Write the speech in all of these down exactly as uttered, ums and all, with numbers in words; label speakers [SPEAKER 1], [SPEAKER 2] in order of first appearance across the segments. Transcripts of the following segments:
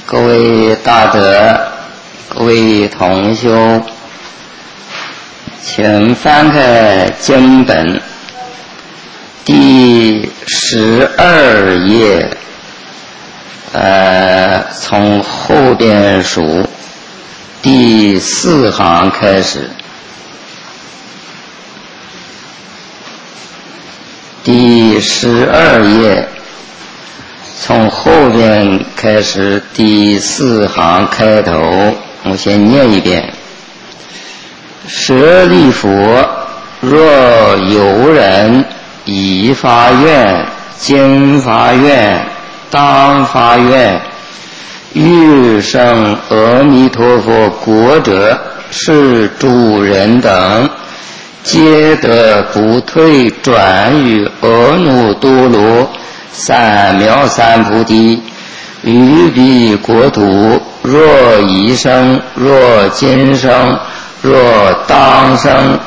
[SPEAKER 1] 各位大德，各位同修，请翻开经本第十二页，呃，从后边数第四行开始。第十二页，从后边开始，第四行开头，我先念一遍。舍利弗，若有人已发愿、今发愿、当发愿，欲生阿弥陀佛国者，是诸人等，皆得不退转于阿耨多罗三藐三菩提。于彼国土，若已生，若今生，若当生。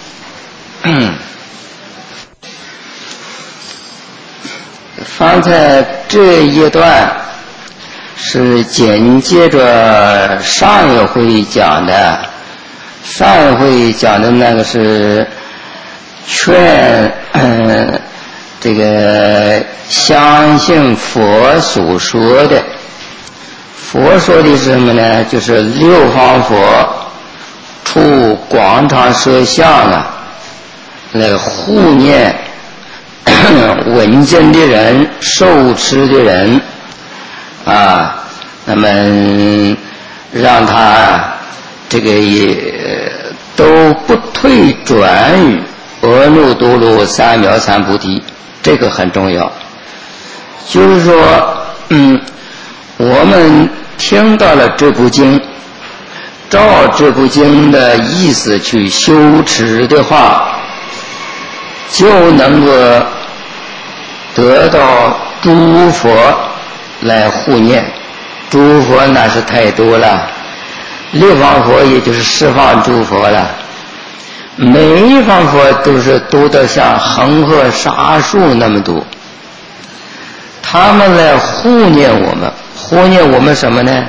[SPEAKER 1] 方才这一段是紧接着上一回讲的，上一回讲的那个是劝、呃、这个相信佛所说的。佛说的是什么呢？就是六方佛出广场摄像啊，来护念闻经的人、受持的人啊，那么让他这个也都不退转于阿耨多罗三藐三菩提，这个很重要。就是说，嗯，我们听到了这部经，照这部经的意思去修持的话，就能够得到诸佛来护念。诸佛那是太多了，六方佛也就是十方诸佛了，每一方佛都是多得像恒河沙数那么多，他们来护念我们。护念我们什么呢？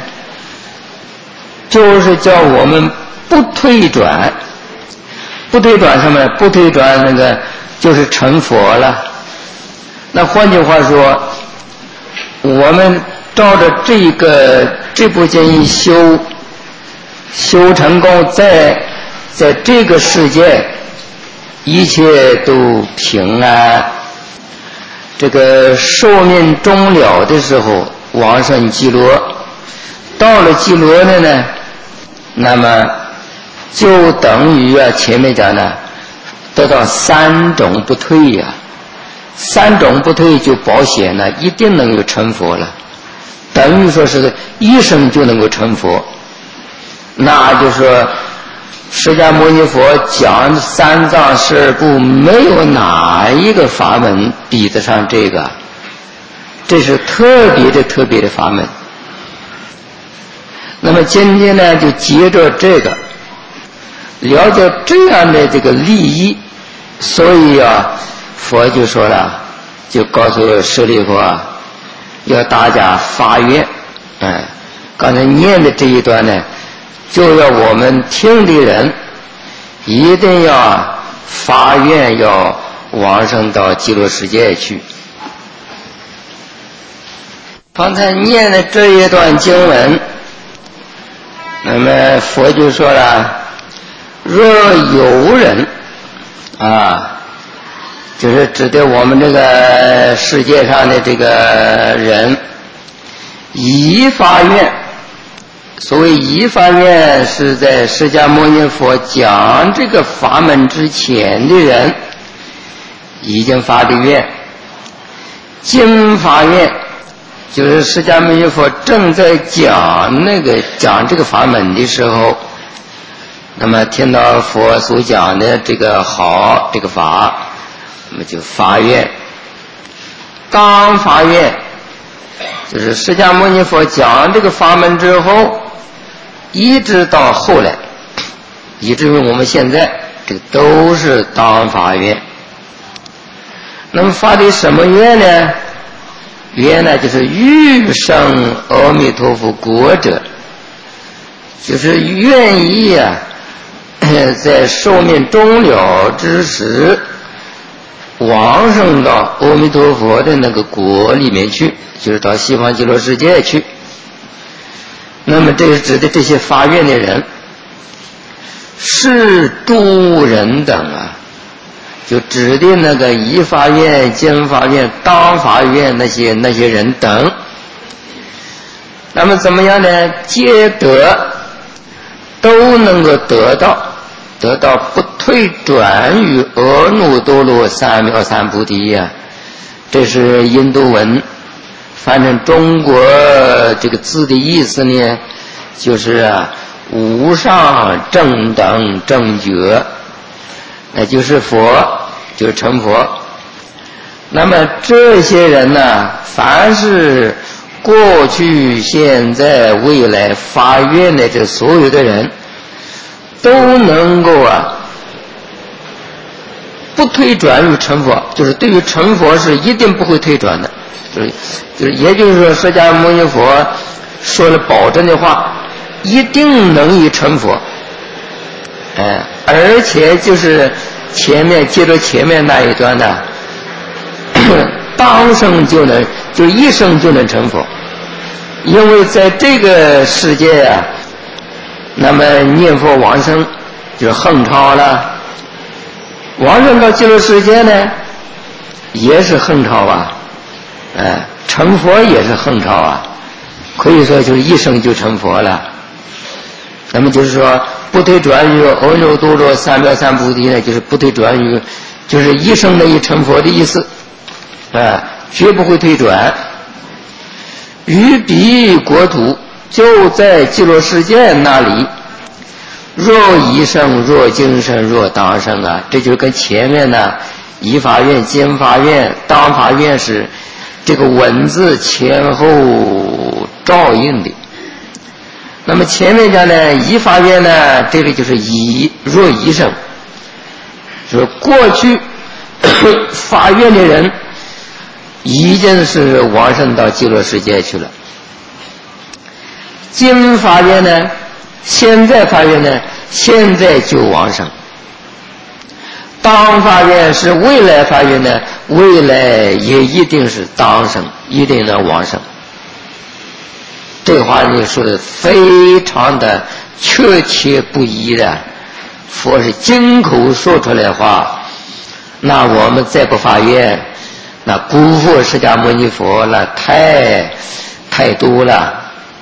[SPEAKER 1] 就是叫我们不退转。不退转什么呢？不退转那个就是成佛了。那换句话说，我们照着这个这部经一修修成功，在在这个世界一切都平安。这个寿命终了的时候往生极乐，到了极乐了呢，那么就等于啊前面讲的得到三种不退呀、啊，三种不退就保险了，一定能够成佛了，等于说是一生就能够成佛。那就说释迦牟尼佛讲三藏十二部，没有哪一个法门比得上这个，这是特别的特别的法门。那么今天呢，就接着这个了解这样的这个利益，所以啊，佛就说了，就告诉舍利弗啊，要大家发愿。嗯，刚才念的这一段呢，就要我们听的人一定要发愿，要往生到极乐世界去。刚才念的这一段经文，那么佛就说了，若有人啊，就是指的我们这个世界上的这个人已发愿。所谓已发愿，是在释迦牟尼佛讲这个法门之前的人已经发的愿。今发愿，就是释迦牟尼佛正在讲那个讲这个法门的时候，那么听到佛所讲的这个好这个法，那么就发愿。当发愿，就是释迦牟尼佛讲这个法门之后，一直到后来，以至于我们现在这个都是当发愿。那么发的什么愿呢？ 原来就是欲生阿弥陀佛国者，就是愿意啊，在寿命终了之时，往生到阿弥陀佛的那个国里面去，就是到西方极乐世界去。那么这是指的这些发愿的人，是诸人等啊，就指的那个一发愿、经发愿、当发愿那些那些人等。那么怎么样呢？皆得，都能够得到，得到不退转于阿耨多罗三藐三菩提呀、啊。这是印度文，反正中国这个字的意思呢，就是啊，无上正等正觉，那就是佛，就是成佛。那么这些人呢，凡是过去、现在、未来发愿的这所有的人，都能够啊，不退转于成佛，就是对于成佛是一定不会退转的，就是就是也就是说，释迦牟尼佛说了保证的话，一定能以成佛。哎，而且就是前面接着前面那一段呢，当生就能，就一生就能成佛。因为在这个世界啊，那么念佛往生就是横超了，往生到极乐世界呢也是横超啊，哎，成佛也是横超啊，可以说就是一生就成佛了。那么就是说不退转于阿耨多罗三藐三菩提呢，就是不退转于，就是一生的一成佛的意思，啊，绝不会退转。于彼国土，就在极乐世界那里，若一生，若今生，若当生啊，这就是跟前面呢一发愿、经发愿、当发愿是这个文字前后照应的。那么前面讲呢，一发愿呢，这里就是一若一生，就是过去发愿的人已经是往生到极乐世界去了。今发愿呢，现在发愿呢，现在就往生。当发愿是未来发愿呢，未来也一定是当生，一定能往生。这话你说的非常的确切不疑的，佛是金口说出来的话，那我们再不发愿，那辜负释迦牟尼佛那太太多了。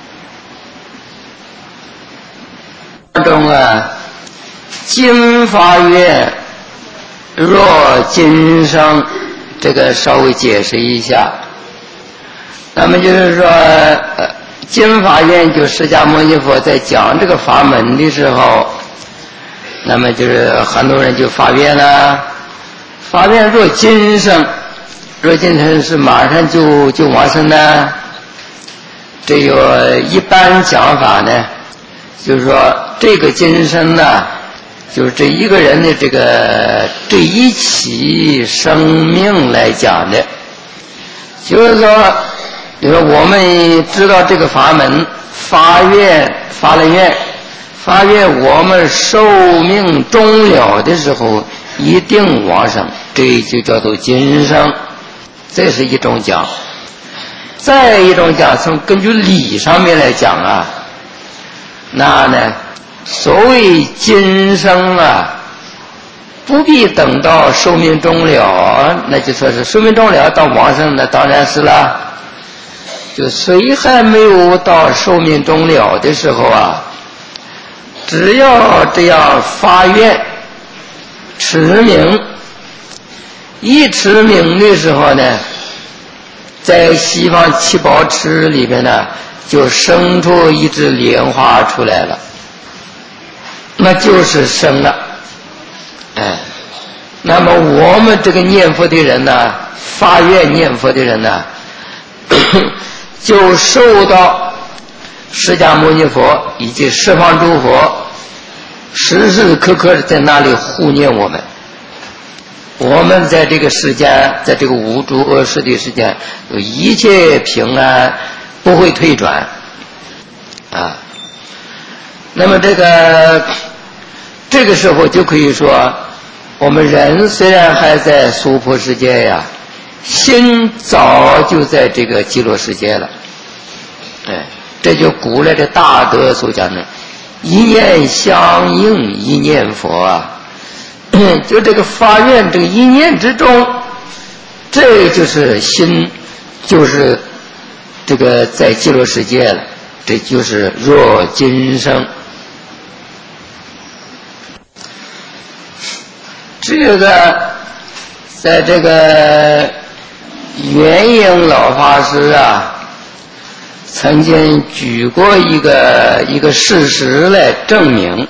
[SPEAKER 1] 当中啊，今发愿若今生，这个稍微解释一下。那么就是说呃今发愿就释迦牟尼佛在讲这个法门的时候，那么就是很多人就发愿了，发愿若今生，若今生是马上就就往生呢。这个一般讲法呢，就是说这个今生呢，就是这一个人的这个这一起生命来讲的，就是说比如说我们知道这个法门，发愿发了愿，发愿我们寿命终了的时候一定往生，这就叫做今生，这是一种讲。再一种讲，从根据理上面来讲啊，那呢所谓今生啊，不必等到寿命终了，那就说是寿命终了到往生，那当然是了。就谁还没有到寿命终了的时候啊，只要这样发愿持名，一持名的时候呢，在西方七宝池里边呢，就生出一只莲花出来了，那就是生了。哎，那么我们这个念佛的人呢，发愿念佛的人呢，就受到释迦牟尼佛以及十方诸佛时时刻刻在那里护念我们。 我们在这个世间，在这个无诸恶世的世间，有一切平安，不会退转啊。那么这个这个时候就可以说，我们人虽然还在娑婆世界呀，心早就在这个极乐世界了。哎，这就古来的大德所讲的一念相应一念佛啊。就这个发愿这个一念之中，这就是心，就是这个在极乐世界了，这就是若今生。这个在这个元英老法师啊，曾经举过一个一个事实来证明。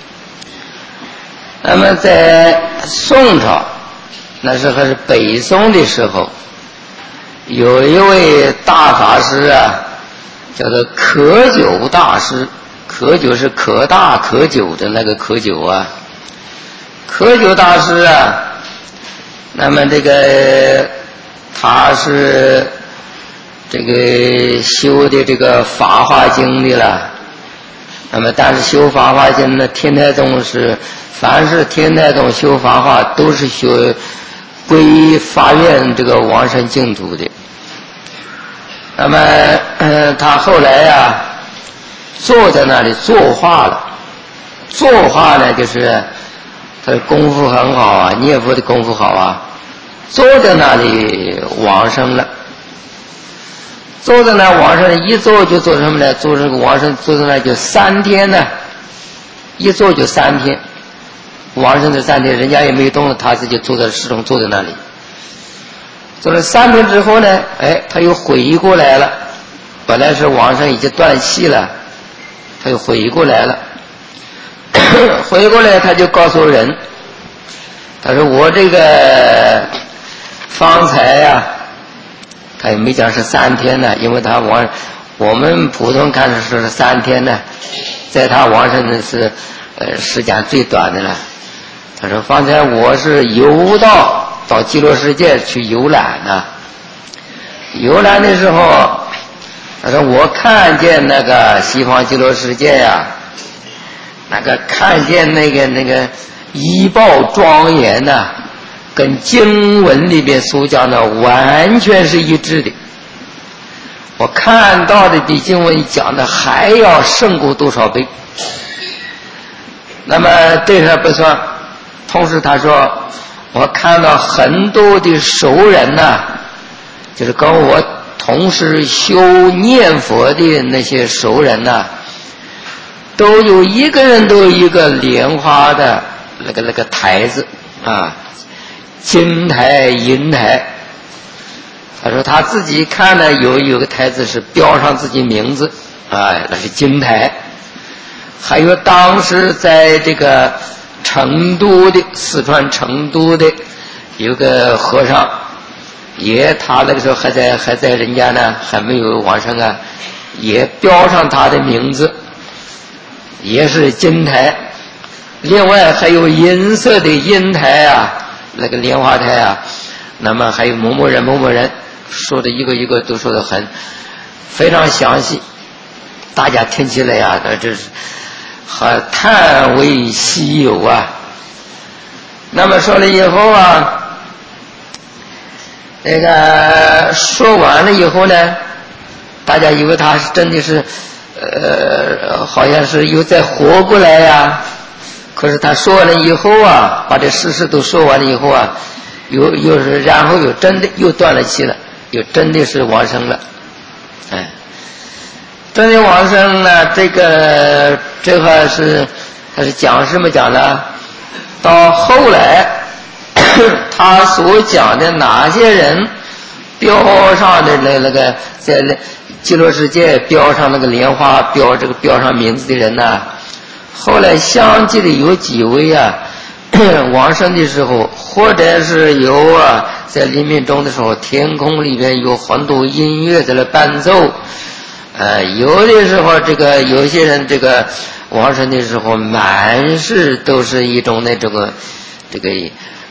[SPEAKER 1] 那么在宋朝，那时候是北宋的时候，有一位大法师啊，叫做可久大师。可久是可大可久的那个可久啊。可久大师啊，那么这个他是这个修的这个《法华经》的了。那么但是修《法华经》呢，天台宗是凡是天台宗修法华都是修归法院这个往生净土的。那么、呃、他后来呀、啊、坐在那里作画了。作画呢就是他的功夫很好啊，念佛的功夫好啊，坐在那里往生了。坐在那往生一坐就坐什么呢？坐这个往生坐在那就三天呢，一坐就三天。往生的三天，人家也没动，他自己坐在始终坐在那里。坐了三天之后呢，哎，他又回过来了。本来是往生已经断气了，他又回过来了。回过来他就告诉人，他说我这个方才呀、啊，他也没讲是三天呢，因为他往我们普通看是说是三天呢，在他往生的是呃时间最短的了。他说方才我是游到到极乐世界去游览呢，游览的时候，他说我看见那个西方极乐世界呀、啊，那个看见那个那个仪报庄严呐、啊，跟经文里边所讲的完全是一致的。我看到的比经文讲的还要胜过多少倍。那么这还不算，同时他说我看到很多的熟人呐、啊，就是跟我同时修念佛的那些熟人呐、啊，都有一个人都有一个莲花的那个那个台子啊，金台银台。他说他自己看呢，有有个台子是标上自己名字啊，那是金台。还有当时在这个成都的四川成都的有个和尚，也他那个时候还在还在人家呢，还没有往生啊，也标上他的名字，也是金台。另外还有银色的银台啊，那个莲花台啊，那么还有某某人某某人，说的一个一个都说的很非常详细，大家听起来啊，这是很叹为稀有啊。那么说了以后啊，那个说完了以后呢，大家以为他是真的是呃，好像是又再活过来呀、啊。可是他说完了以后啊，把这事实都说完了以后啊，又又是然后又真的又断了气了，又真的是往生了。哎，真的往生呢，这个这个是他是讲什么讲呢？到后来他所讲的哪些人标上的那那个在极乐世界标上那个莲花标这个标上名字的人呢，后来相继的有几位啊往生的时候，或者是有啊在临命终的时候，天空里边有很多音乐在那伴奏，呃有的时候这个有些人这个往生的时候满是都是一种那这个这个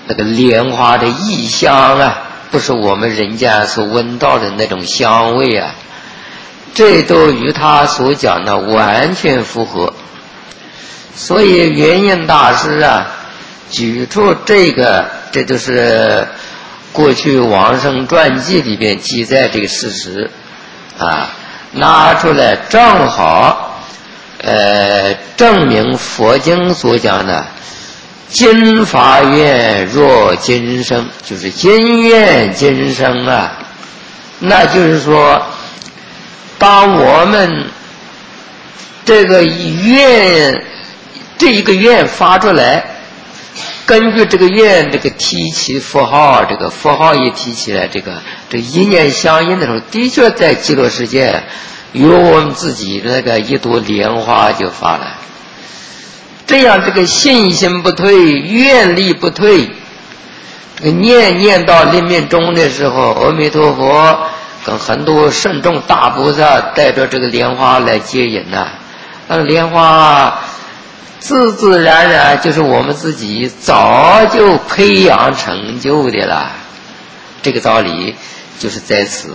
[SPEAKER 1] 那个莲花的异香啊，不是我们人家所闻到的那种香味啊，这都与他所讲的完全符合。所以圆印大师啊举出这个，这就是过去往生传记里边记载这个事实啊，拿出来正好呃证明佛经所讲的今法愿若今生，就是今愿今生啊。那就是说当我们这个愿这一个愿发出来，根据这个愿这个提起符号，这个符号一提起来，这个这一念相应的时候，的确在极乐世界有我们自己的那个一朵莲花就发来。这样这个信心不退，愿力不退，这个念念到临命终的时候，阿弥陀佛跟很多圣众大菩萨带着这个莲花来接引呐、啊，那莲花自自然然就是我们自己早就培养成就的了，这个道理就是在此。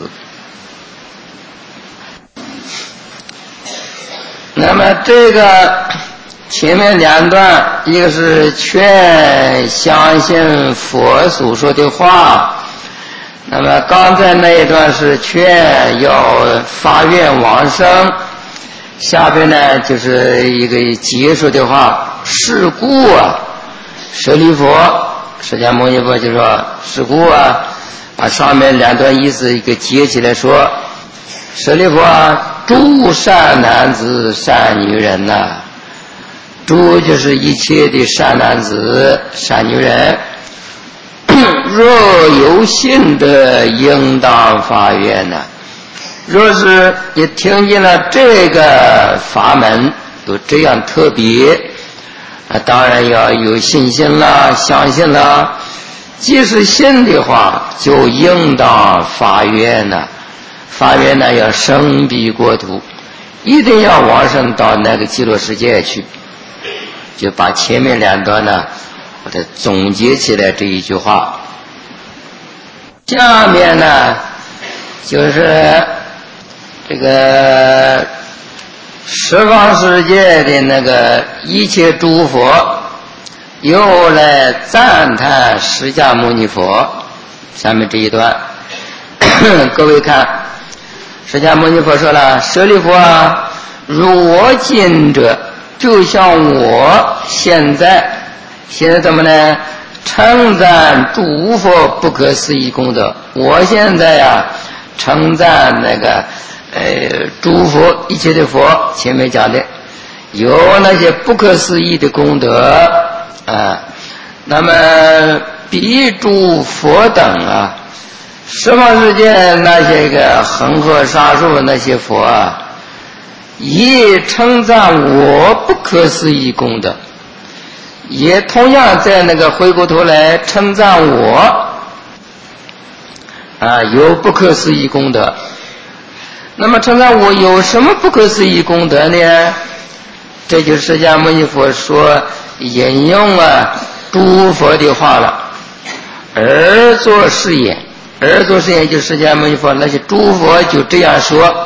[SPEAKER 1] 那么这个前面两段，一个是劝相信佛所说的话，那么刚才那一段是劝要发愿往生，下边呢就是一个结束的话，是故啊，舍利弗，释迦牟尼佛就说是故啊，把上面两段意思一个接起来说，舍利弗啊，诸善男子善女人呐、啊，诸就是一切的善男子善女人，若有信的应当发愿呐、啊。若是你听见了这个法门有这样特别，啊，当然要有信心啦，相信啦。即是信的话，就应当发愿呐。发愿呢，要生彼国土，一定要往生到那个极乐世界去。就把前面两段呢，我再总结起来这一句话。下面呢，就是这个十方世界的那个一切诸佛又来赞叹释迦牟尼佛。下面这一段各位看，释迦牟尼佛说了，舍利弗啊，如我今者，就像我现在现在怎么呢，称赞诸佛不可思议功德。我现在呀、啊、称赞那个呃诸佛一切的佛，前面讲的有那些不可思议的功德啊。那么彼诸佛等啊，十方世界那些个恒河沙数那些佛啊，也称赞我不可思议功德，也同样在那个回过头来称赞我啊有不可思议功德。那么称赞我有什么不可思议功德呢？这就是释迦牟尼佛说引用啊诸佛的话了，而作是言，而作是言就是释迦牟尼佛那些诸佛就这样说。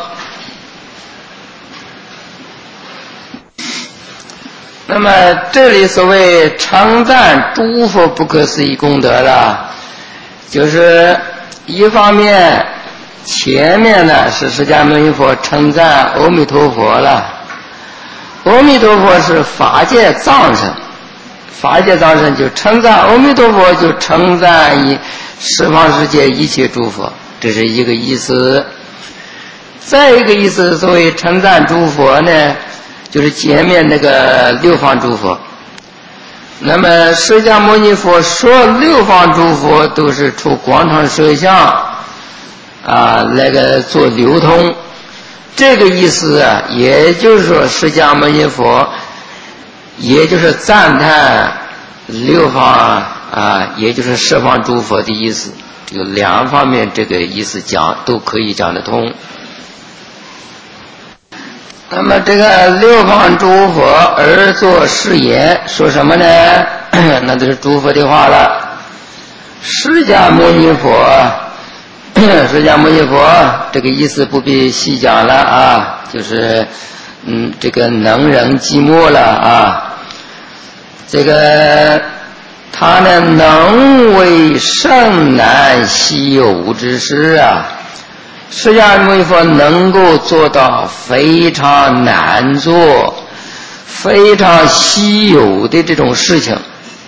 [SPEAKER 1] 那么这里所谓称赞诸佛不可思议功德了，就是一方面前面呢是释迦牟尼佛称赞阿弥陀佛了，阿弥陀佛是法界藏身，法界藏身就称赞阿弥陀佛，就称赞一十方世界一切诸佛，这是一个意思。再一个意思，所谓称赞诸佛呢，就是前面那个六方诸佛。那么释迦牟尼佛说六方诸佛都是出广场摄像啊，那个做流通，这个意思啊，也就是说释迦牟尼佛也就是赞叹六方啊，也就是十方诸佛的意思。这个两方面这个意思讲都可以讲得通。那么这个六方诸佛而作是言，说什么呢？那就是诸佛的话了。 释迦牟尼佛，释迦牟尼佛这个意思不必细讲了啊，就是嗯，这个能人寂寞了啊，这个他呢能为甚难稀有之事啊，释迦牟尼佛能够做到非常难做、非常稀有的这种事情。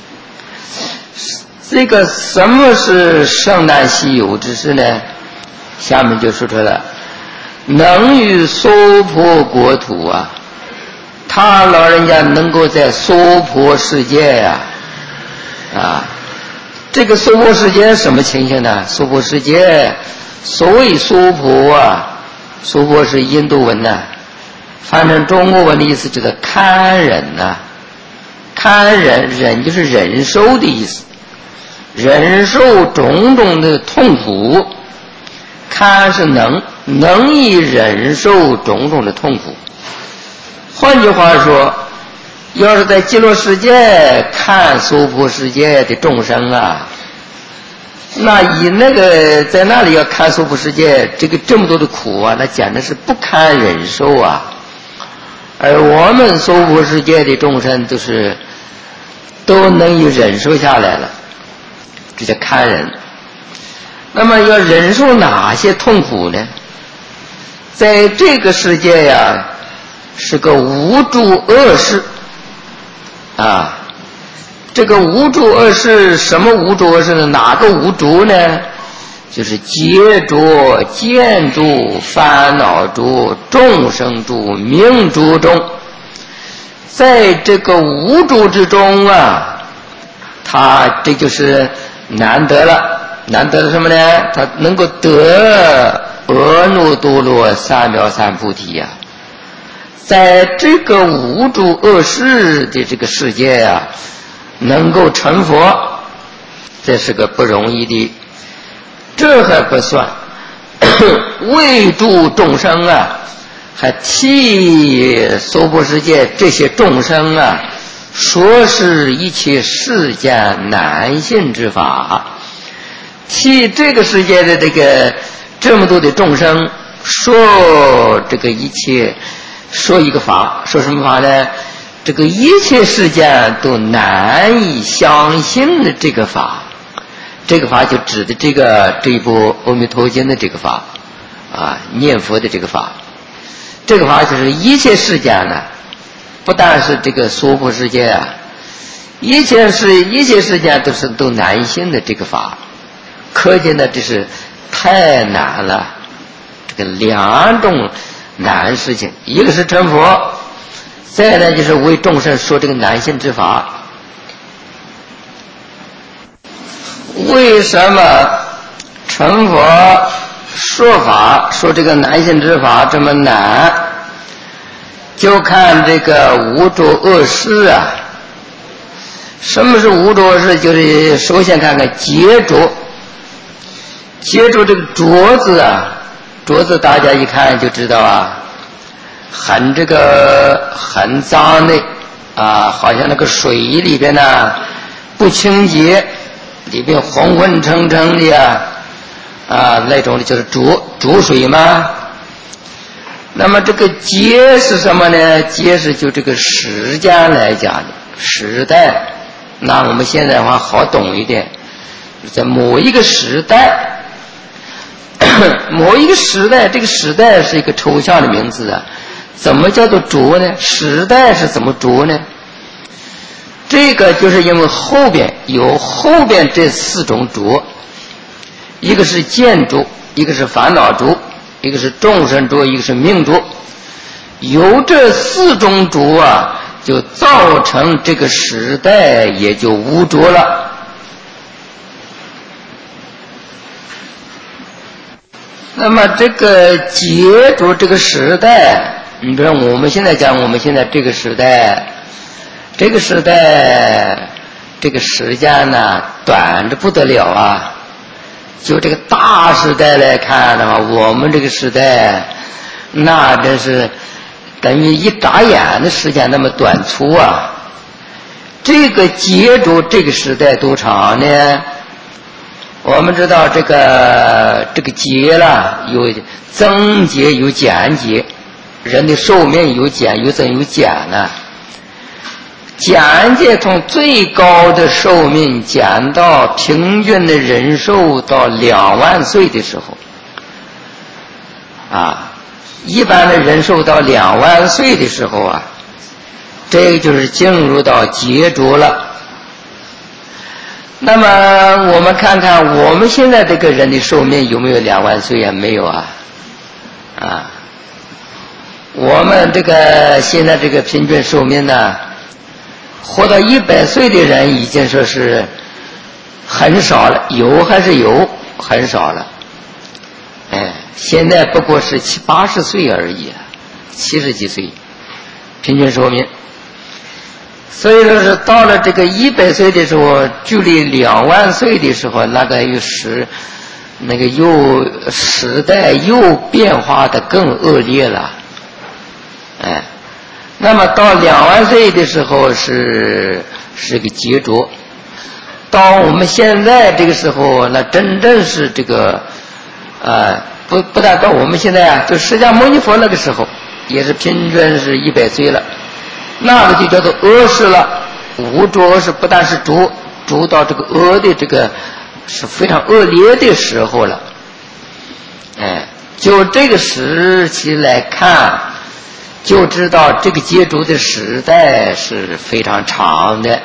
[SPEAKER 1] 这个什么是甚难稀有之事呢？下面就说出来，能于娑婆国土啊，他老人家能够在娑婆世界呀、啊，啊，这个娑婆世界什么情形呢？娑婆世界，所谓娑婆啊，娑婆是印度文呐、啊，翻成中国文的意思就是堪忍呐、啊，堪忍，忍就是忍受的意思。忍受种种的痛苦，堪是能能以忍受种种的痛苦。换句话说，要是在极乐世界看娑婆世界的众生啊，那以那个在那里要看娑婆世界这个这么多的苦啊，那简直是不堪忍受啊。而我们娑婆世界的众生都是都能以忍受下来了。这叫堪忍。那么要忍受哪些痛苦呢？在这个世界呀，是个无诸恶事啊。这个无诸恶事，什么无诸恶事呢？哪个无诸呢？就是劫诸、见诸、烦恼诸、众生诸、命诸中，在这个无诸之中啊，他这就是难得了，难得了什么呢？他能够得阿耨多罗三藐三菩提呀、啊，在这个无诸恶世的这个世界呀、啊，能够成佛，这是个不容易的。这还不算，为助众生啊，还替娑婆世界这些众生啊，说是一切世间难信之法，替这个世界的这个这么多的众生说这个一切，说一个法，说什么法呢？这个一切世间都难以相信的这个法，这个法就指的这个这一部《阿弥陀经》的这个法啊，念佛的这个法，这个法就是一切世间呢。不但是这个娑婆世界啊，一切是一切世界都是都难信的这个法，可见呢这是太难了。这个两种难事情，一个是成佛，再呢就是为众生说这个难信之法。为什么成佛说法说这个难信之法这么难？就看这个无诸恶事啊。什么是无诸恶事？就是首先看看劫浊。劫浊这个浊字啊，浊字大家一看就知道啊，很这个很脏的啊，好像那个水里边呢不清洁，里边昏昏沉沉的啊，啊那种的就是浊浊水嘛。那么这个劫是什么呢？劫是就这个时间来讲的时代，那我们现在的话好懂一点，在某一个时代，某一个时代，这个时代是一个抽象的名字啊。怎么叫做浊呢？时代是怎么浊呢？这个就是因为后边有后边这四种浊，一个是见浊，一个是烦恼浊，一个是众生浊，一个是命浊。由这四种浊啊，就造成这个时代也就无浊了。那么这个劫浊这个时代，你比如我们现在讲我们现在这个时代，这个时代这个时间呢短的不得了啊。就这个大时代来看的话，我们这个时代那真是等于一眨眼的时间那么短促啊。这个劫浊这个时代多长呢？ 我们知道这个这个劫啦，有增劫有减劫，人的寿命有减有增有减呢。减劫从最高的寿命减到平均的人寿到两万岁的时候，啊，一般的人寿到两万岁的时候啊，这个就是进入到劫浊了。那么我们看看我们现在这个人的寿命有没有两万岁啊？没有啊，啊，我们这个现在这个平均寿命呢，活到一百岁的人已经说是很少了，有还是有，很少了。哎，现在不过是七八十岁而已，七十几岁平均寿命。所以说是到了这个一百岁的时候，距离两万岁的时候，那个又时那个又时代又变化的更恶劣了。哎，那么到两万岁的时候是是个劫浊，到我们现在这个时候，那真正是这个呃不不但到我们现在啊，就释迦牟尼佛那个时候，也是平均是一百岁了。那个就叫做恶世了，无浊恶世，不但是浊浊到这个恶的这个是非常恶劣的时候了。哎，就这个时期来看，就知道这个劫浊的时代是非常长的。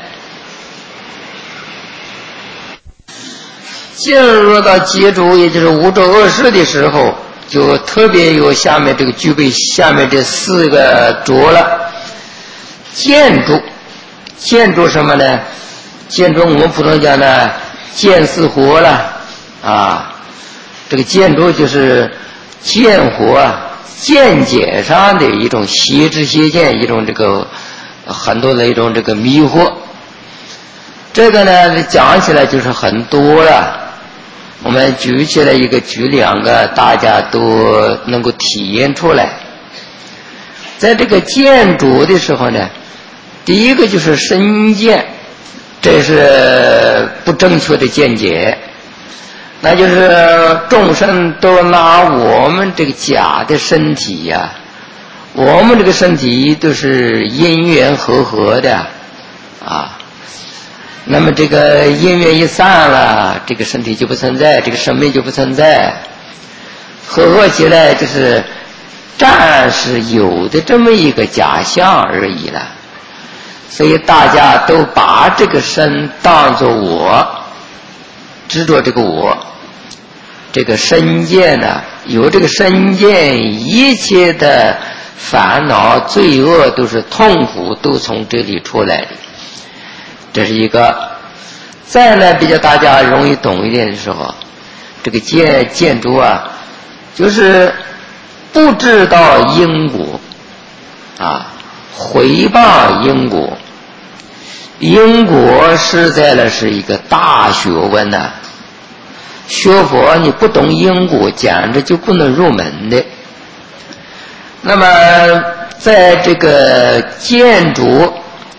[SPEAKER 1] 进入到劫浊，也就是无浊恶世的时候，就特别有下面这个具备下面这四个浊了。见浊，见浊什么呢？见浊我们普通讲呢，见似火了啊。这个见浊就是见火啊，见解上的一种邪知邪见，一种这个很多的一种这个迷惑。这个呢讲起来就是很多了。我们举起来一个，举两个，大家都能够体验出来。在这个见浊的时候呢，第一个就是身见，这是不正确的见解，那就是众生都拿我们这个假的身体呀、啊，我们这个身体都是因缘和合的啊。那么这个因缘一散了，这个身体就不存在，这个生命就不存在，和合起来就是暂时有的这么一个假象而已了。所以大家都把这个身当作我，执着这个我，这个身见呢，有这个身见，一切的烦恼罪恶都是痛苦，都从这里出来的。这是一个。再呢，比较大家容易懂一点的时候，这个见见浊啊，就是不知道因果啊，回报因果。因果实在了是一个大学问呐、啊，学佛你不懂因果，简直就不能入门的。那么在这个见浊，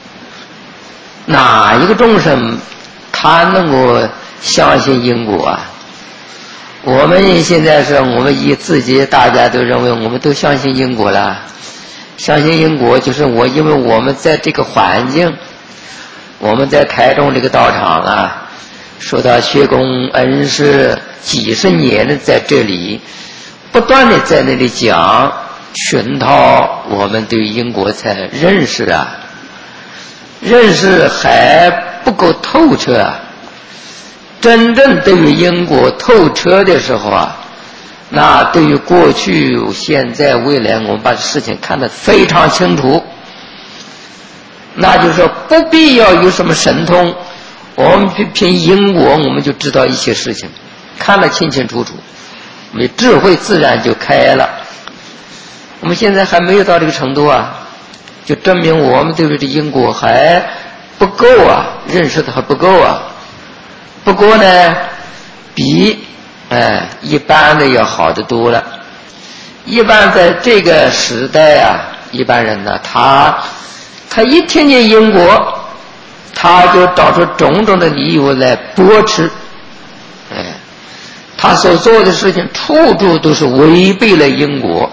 [SPEAKER 1] 哪一个众生他能够相信因果啊？我们现在是我们以自己大家都认为我们都相信因果了，相信因果就是我，因为我们在这个环境，我们在台中这个道场啊，受到学公恩师几十年的在这里不断的在那里讲熏陶，我们对因果才认识啊，认识还不够透彻啊。真正对于因果透彻的时候啊，那对于过去现在未来我们把事情看得非常清楚，那就是说不必要有什么神通，我们凭因果我们就知道一些事情，看得清清楚楚，我们智慧自然就开了。我们现在还没有到这个程度啊，就证明我们对于这因果还不够啊，认识的还不够啊。不过呢，比哎一般的要好得多了。一般在这个时代啊，一般人呢，他他一听见因果，他就找出种种的理由来驳斥，哎， 他所做的事情处处都是违背了因果。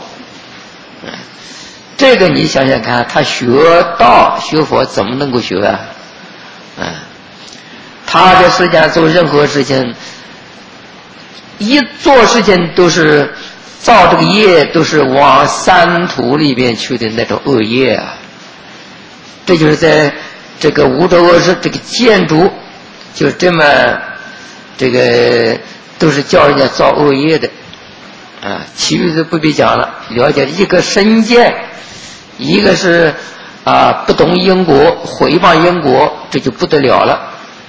[SPEAKER 1] 这个你想想看，他学道学佛怎么能够学啊？嗯，他在世界上做任何事情，一做事情都是造这个业，都是往三途里边去的那种恶业啊。这就是在这个五洲恶世这个建筑，就这么这个都是叫人家造恶业的啊，其余的不必讲了。了解一个身见，一个是啊不懂因果，毁谤因果，这就不得了了。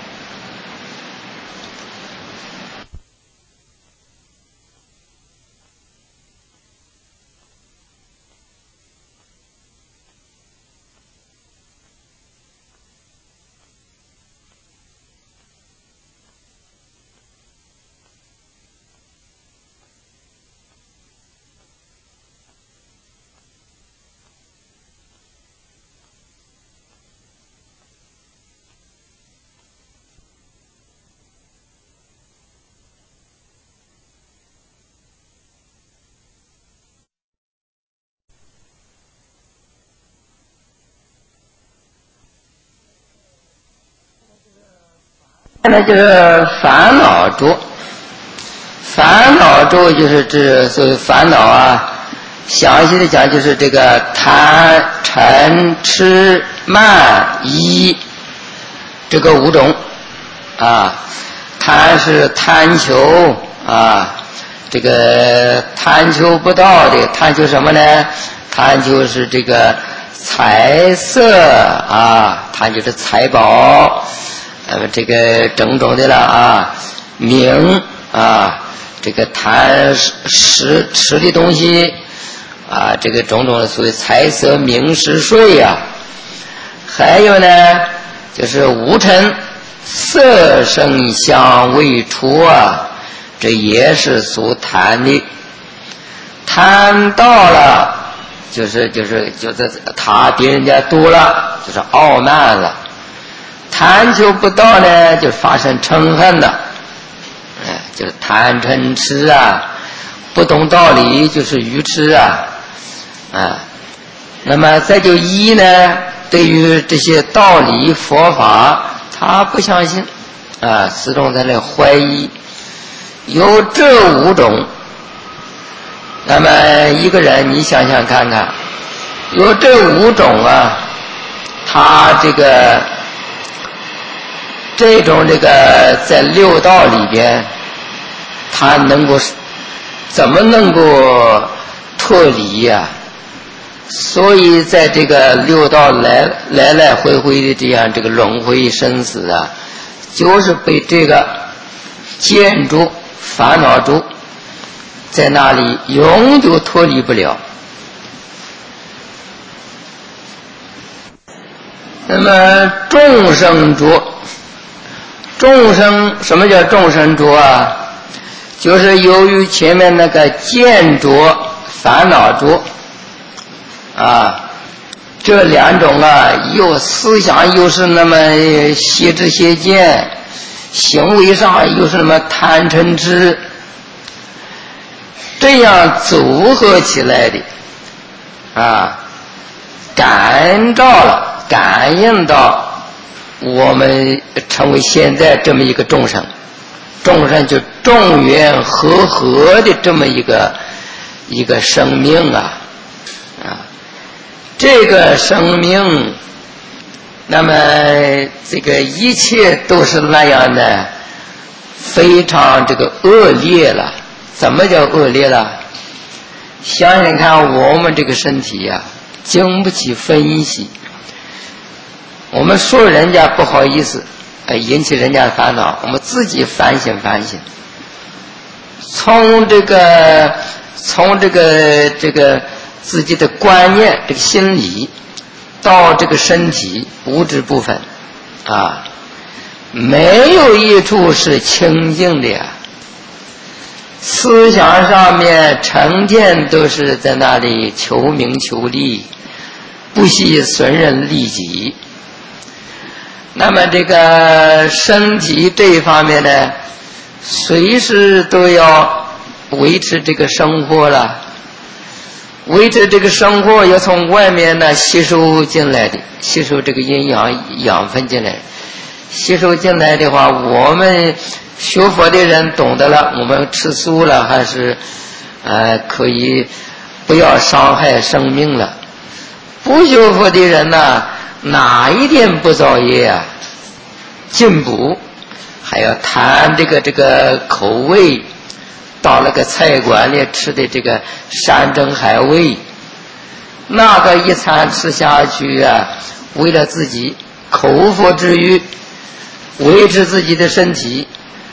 [SPEAKER 1] 现在就是烦恼住，烦恼住就是指所谓烦恼啊，详细的讲就是这个贪、嗔、痴、慢、疑这个五种啊。贪是贪求啊，这个贪求不到的，贪求什么呢？贪求是这个财色啊，贪求是财宝。那么这个种种的了啊，名啊，这个贪食吃的东西啊，这个种种的所谓财色名食睡呀、啊，还有呢，就是五尘色声香味触啊，这也是属贪的。贪到了，就是就是就是他比人家多了，就是傲慢了。贪求不到呢，就发生嗔恨了，哎，就是贪嗔痴啊，不懂道理就是愚痴啊，啊，那么再就一呢，对于这些道理佛法，他不相信，啊，始终在那怀疑。有这五种，那么一个人，你想想看看，有这五种啊，他这个。这种这个在六道里边，他能够怎么能够脱离呀、啊？所以在这个六道来来来回回的这样这个轮回生死啊，就是被这个见住烦恼住，在那里永久脱离不了。那么众生着。众生什么叫众生着啊？就是由于前面那个见着烦恼着啊，这两种啊，又思想又是那么邪知邪见，行为上又是那么贪嗔痴，这样组合起来的啊，感召了，感应到。我们成为现在这么一个众生，众生就众缘和合的这么一个一个生命啊啊，这个生命，那么这个一切都是那样的，非常这个恶劣了。怎么叫恶劣了？想想看，我们这个身体呀、啊，经不起分析。我们说人家不好意思，呃，引起人家的烦恼，我们自己反省反省。从这个，从这个这个自己的观念、这个心理，到这个身体物质部分，啊，没有一处是清净的呀。思想上面成天都是在那里求名求利，不惜损人利己。那么这个身体这一方面呢， 随时都要维持这个生活了，维持这个生活要从外面呢吸收进来的，吸收这个营养养分进来，吸收进来的话，我们学佛的人懂得了，我们吃素了还是呃可以不要伤害生命了。不学佛的人呢，哪一点不造业啊？进补还要谈这个这个口味，到那个菜馆里吃的这个山珍海味，那个一餐吃下去啊，为了自己口腹之欲，维持自己的身体，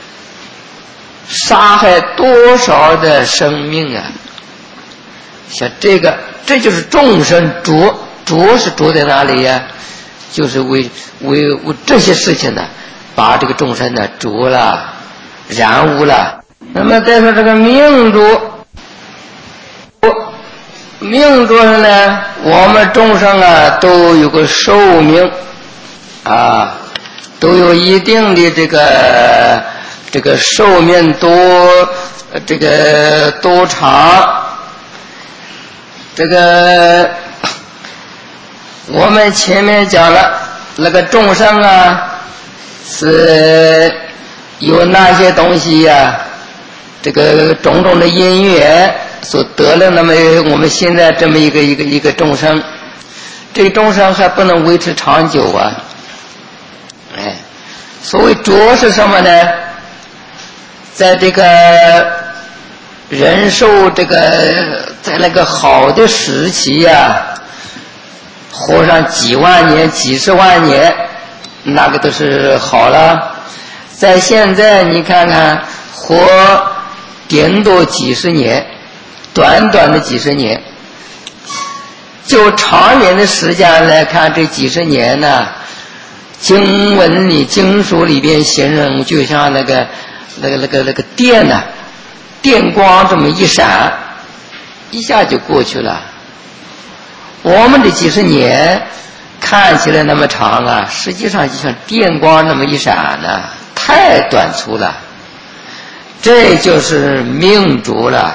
[SPEAKER 1] 杀害多少的生命啊！像这个，这就是众生着着是着在哪里呀？就是为为为这些事情呢，把这个众生呢着了，染污了。那么再说这个命着，命着呢，我们众生啊都有个寿命啊，都有一定的这个这个寿命多这个多长。这个我们前面讲了，那个众生啊是有那些东西呀、啊，这个种种的因缘所得了，那么我们现在这么一个一个一个众生，这个众生还不能维持长久啊。哎，所谓着是什么呢？在这个人寿这个在那个好的时期呀、啊，活上几万年几十万年，那个都是好了。在现在你看看活顶多几十年，短短的几十年，就长远的时间来看，这几十年呢，经文里经书里边形容就像那个那个那个那个电呢、啊，电光这么一闪，一下就过去了。我们这几十年看起来那么长啊，实际上就像电光那么一闪呢、啊，太短促了。这就是命着了。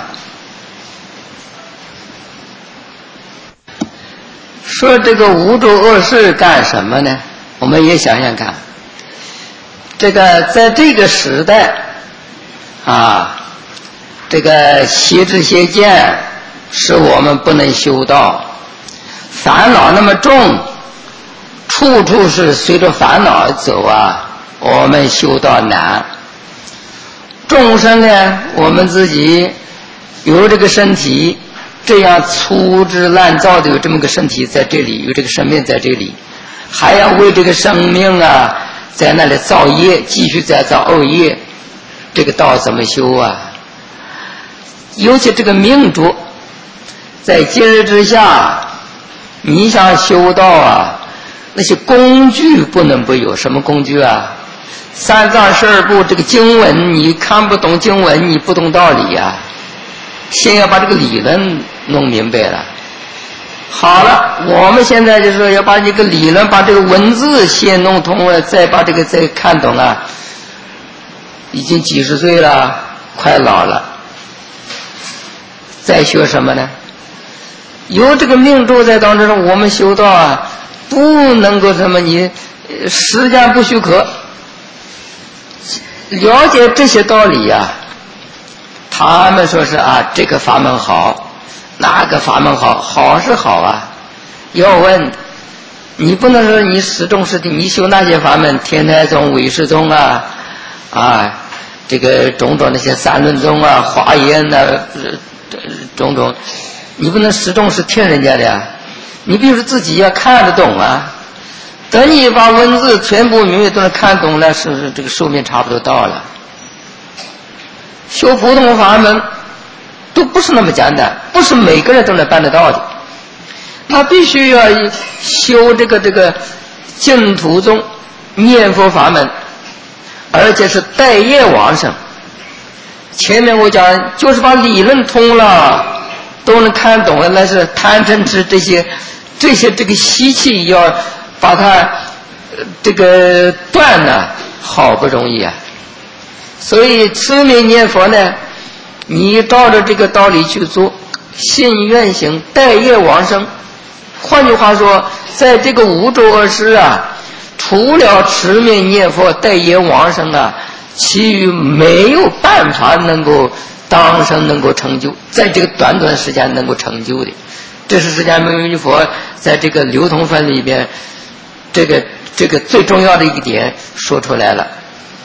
[SPEAKER 1] 说这个无着恶事干什么呢？我们也想想看，这个在这个时代啊，这个邪知邪见使我们不能修道，烦恼那么重，处处是随着烦恼走啊，我们修道难。众生呢，我们自己有这个身体，这样粗制滥造的有这么个身体在这里，有这个生命在这里，还要为这个生命啊在那里造业，继续再造恶业，这个道怎么修啊？尤其这个命着，在今日之下，你想修道啊，那些工具不能不有。什么工具啊？三藏十二部这个经文，你看不懂经文，你不懂道理啊。先要把这个理论弄明白了。好了，我们现在就是说要把这个理论，把这个文字先弄通了，再把这个再看懂啊。已经几十岁了，快老了，再学什么呢？有这个命住在当中，我们修道啊，不能够什么你时间不许可。了解这些道理呀、啊，他们说是啊，这个法门好，那个法门好，好是好啊。要问你不能说你始终是你修那些法门，天台宗、唯识宗啊，啊，这个种种那些三论宗啊、华严呐、啊，种种，你不能始终是听人家的呀。你比如说自己要看得懂啊。等你把文字全部明白都能看懂了，是不是这个寿命差不多到了？修普通法门都不是那么简单，不是每个人都能办得到的。他必须要修这个这个净土宗念佛法门，而且是带业往生。前面我讲就是把理论通了，都能看懂了，那是贪嗔痴这些这些这个习气要把它这个断呢，好不容易啊！ 所以持名念佛呢，你照着这个道理去做，信愿行，待业往生。换句话说，在这个五浊恶世啊，除了持名念佛待业往生啊，其余没有办法能够当生，能够成就，在这个短短时间能够成就的。这是释迦牟尼佛在这个流通分里边，这个这个最重要的一个点说出来了。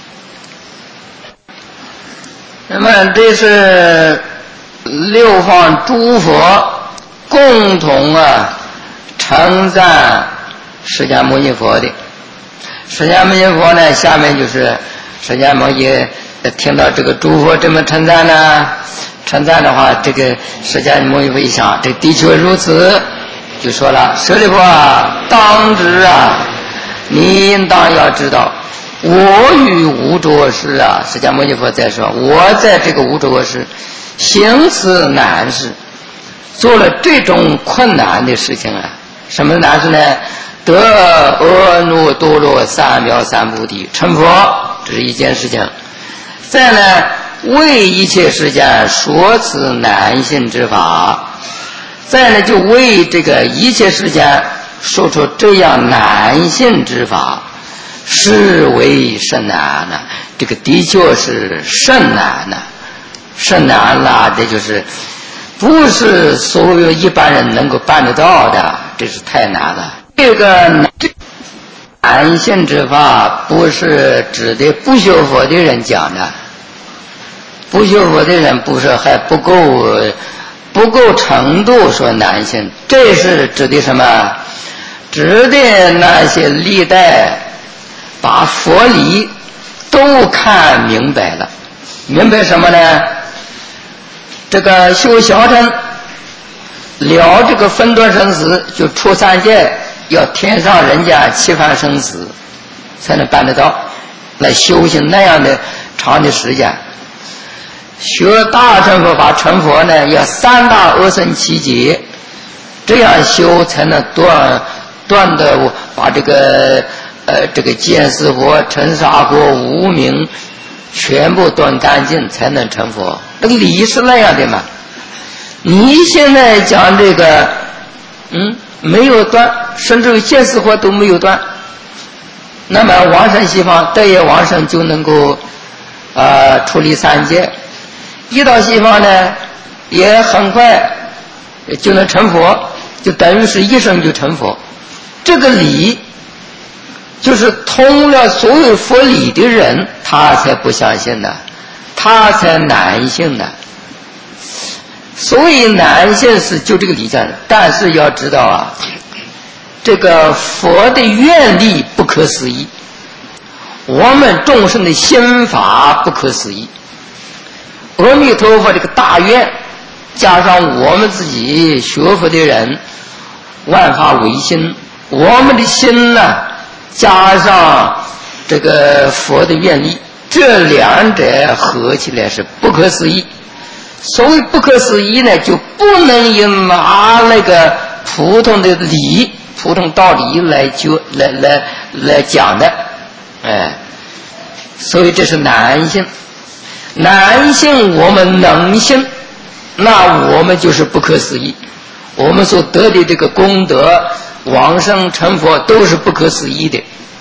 [SPEAKER 1] 那么这是六方诸佛共同啊称赞释迦牟尼佛的。释迦牟尼佛呢，下面就是释迦牟尼听到这个诸佛这么称赞呢，称赞的话，这个释迦牟尼佛一想，这的确如此，就说了：舍利弗啊，当知啊，你应当要知道，我与无着世啊，释迦牟尼佛在说，我在这个无着世行此难事，做了这种困难的事情啊。什么难事呢？得阿耨多罗三藐三菩提，成佛，这是一件事情。再呢，为一切世间说此难信之法，再呢就为这个一切世间说出这样难信之法，是为甚难呢？这个的确是甚难呢，甚难啦，这就是不是所有一般人能够办得到的，这是太难了。这个难信之法不是指的不修佛的人讲的，不修佛的人不是还不够不够程度说难信，这是指的什么？指的那些历代把佛理都看明白了。明白什么呢？这个修小乘了这个分段生死，就出三界，要天上人间七番生死才能办得到，来修行那样的长的时间。学大乘佛法成佛呢，要三大阿僧祇劫，这样修才能断断的把这个呃这个见思惑、尘沙惑、无明全部断干净，才能成佛。这个理是那样的嘛？你现在讲这个，嗯，没有断，甚至于见思惑都没有断，那么往生西方待业往生就能够啊、呃、处理三界。一到西方呢，也很快就能成佛，就等于是一生就成佛。这个理就是通了所有佛理的人，他才不相信的，他才难信的。所以难信是就这个理讲的。但是要知道啊，这个佛的愿力不可思议，我们众生的心法不可思议。阿弥陀佛这个大愿，加上我们自己学佛的人万法唯心，我们的心呢、啊、加上这个佛的愿力，这两者合起来是不可思议。所谓不可思议呢，就不能用拿那个普通的理、普通道理来就来来来讲的，哎，所以这是难信。难信我们能信，那我们就是不可思议。我们所得的这个功德、往生成佛都是不可思议的。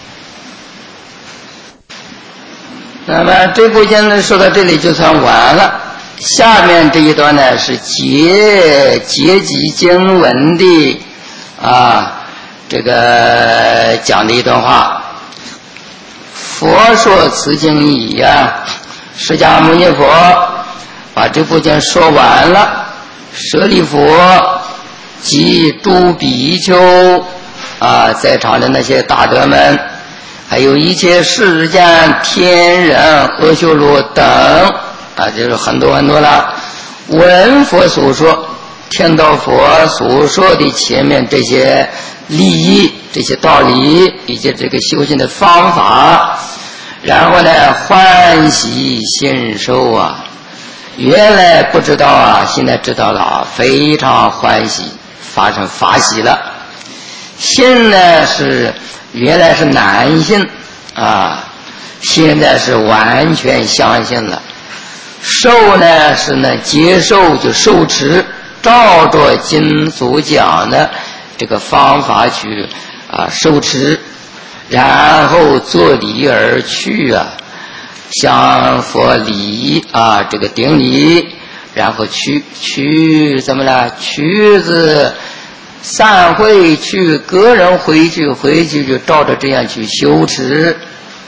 [SPEAKER 1] 那么这部经呢说到这里就算完了。下面这一段呢是结结集经文的啊，这个讲的一段话。佛说此经已啊，释迦牟尼佛把这部经说完了。舍利弗及诸比丘啊，在场的那些大德们，还有一切世间天人、阿修罗等啊，就是很多很多了。闻佛所说，听到佛所说的前面这些利益、这些道理以及这个修行的方法，然后呢欢喜信受啊，原来不知道啊，现在知道了啊，非常欢喜，发生法喜了。信呢是原来是难信啊， 现在是完全相信了。受呢是呢接受，就受持，照着经所讲的这个方法去啊受持，然后作礼而去啊，向佛礼啊这个顶礼，然后去去怎么了？去字散会去，个人回去回去就照着这样去修持。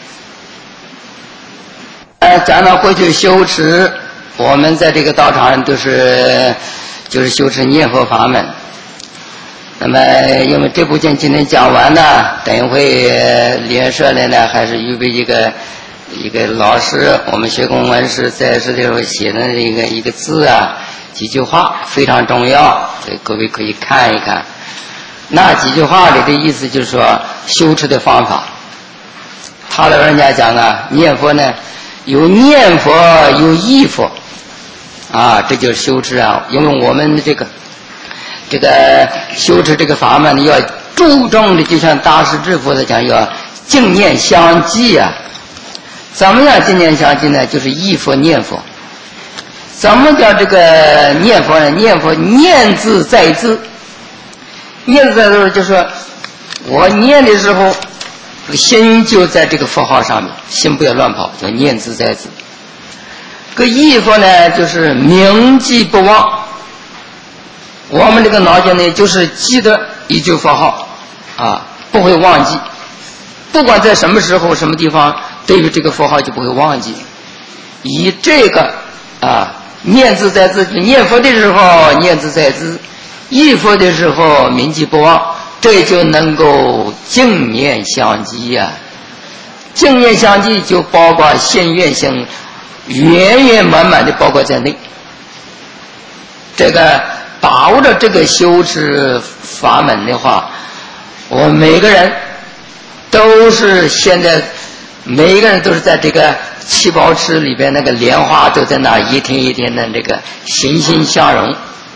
[SPEAKER 1] 呃，讲到过去修持，我们在这个道场上都是就是修持念佛法门。那么因为这部经今天讲完了，等一会联社的呢还是预备一个一个老师，我们学公文是在这里头写的一个一个字啊，几句话非常重要，所以各位可以看一看。那几句话里的意思就是说修持的方法。他老人家讲啊，念佛呢有念佛有忆佛啊，这就是修持啊。因为我们这个这个修持这个法门要注重的，就像大师智佛的讲，要净念相继啊。怎么样净念相继呢？就是忆佛念佛。怎么叫这个念佛呢？念佛念字在字，念字在字就是说我念的时候这个心就在这个佛号上面，心不要乱跑，叫念字在字。这个忆佛呢就是铭记不忘，我们这个脑筋呢就是记得一句佛号啊，不会忘记，不管在什么时候什么地方，对于这个佛号就不会忘记。以这个啊念字在字，念佛的时候念字在字，忆佛的时候铭记不忘，这就能够净念相继呀、啊。净念相继就包括信愿行圆圆满满的包括在内。这个把握着这个修持法门的话，我们每个人都是现在每一个人都是在这个七宝池里边，那个莲花都在那一天一天的这个欣欣向荣。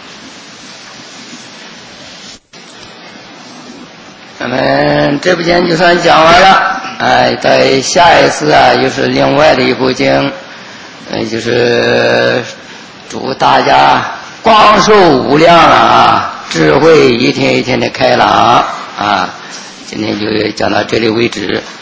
[SPEAKER 1] 那么这部经就算讲完了，哎，在下一次啊又是另外的一部经，嗯，就是祝大家光寿无量啊，智慧一天一天的开朗啊！今天就讲到这里为止。